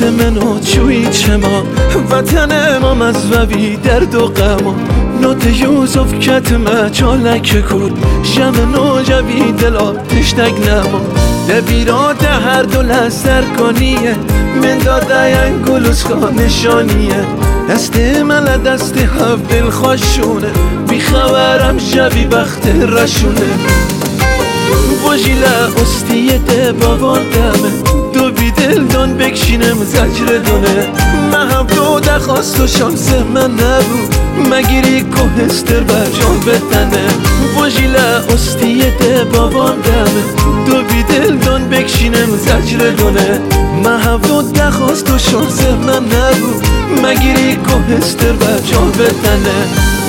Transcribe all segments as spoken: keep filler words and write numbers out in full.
منو چوی چما وطن ما مزوی درد و غما نوت یوسف کتمه چالک کور جمنو جوی دلا تشتگ نما لبیرات هر دو لستر کنیه من داده ینگلوز نشانیه دست من دست هف دل خوشونه بی خبرم شبی بخت رشونه وجیله استیت بابان دمه دو بی دل دان بکشینم زجر دونه محب دو دخواست و شانس من نبود مگیری کوهستر بر جان بتنه وجیله استیت بابان دمه دو بی دل دان بکشینم زجر دونه محب دو دخواست و شانس من نبود مگیری کوهستر بر جان بتنه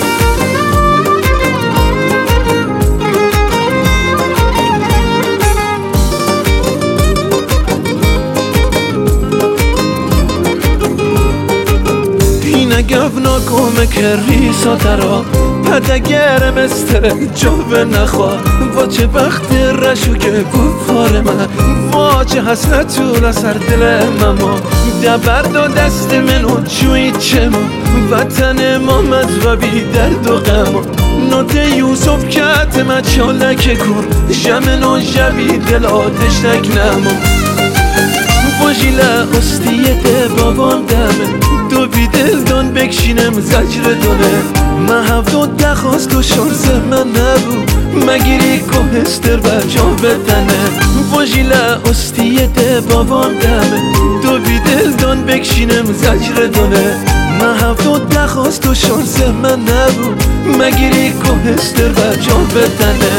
گفنا کمک ریسا ترا پدگر مستر جوه نخوا و چه بخت رشو که بخار من و چه حسنت طول سر دل مما دبرد و دست منو چوی چما وطن ما مذوبی درد و غما نوت یوسف کتمه چالک کور جمنو جوی دل آتش نک نما وجیله استیت بابان دمه دو بی دل دان بکشینم زجر دونه محب دو دخواست و شانس من نبود مگیری کوهستر بر جان بتنه وجیله استیت بابان دمه دو بی دل دان بکشینم زجر دونه محب دو دخواست و شانس من نبود مگیری کوهستر بر جان بتنه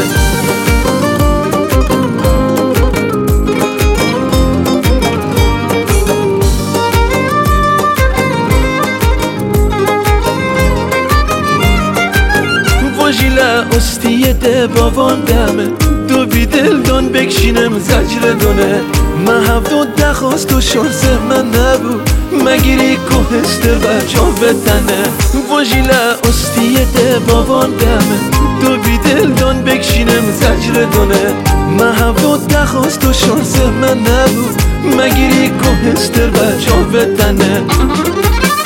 وجیله استیت بابان دمه دو بی دل دان بکشینم زجر دونه محب دو دخواست و شانس من نبود مگیری کوهستر بر جان بتنه وجیله استیت بابان دمه دو بی دل دان بکشینم زجر دونه محب دو دخواست و شانس من نبود مگیری کوهستر بر جان بتنه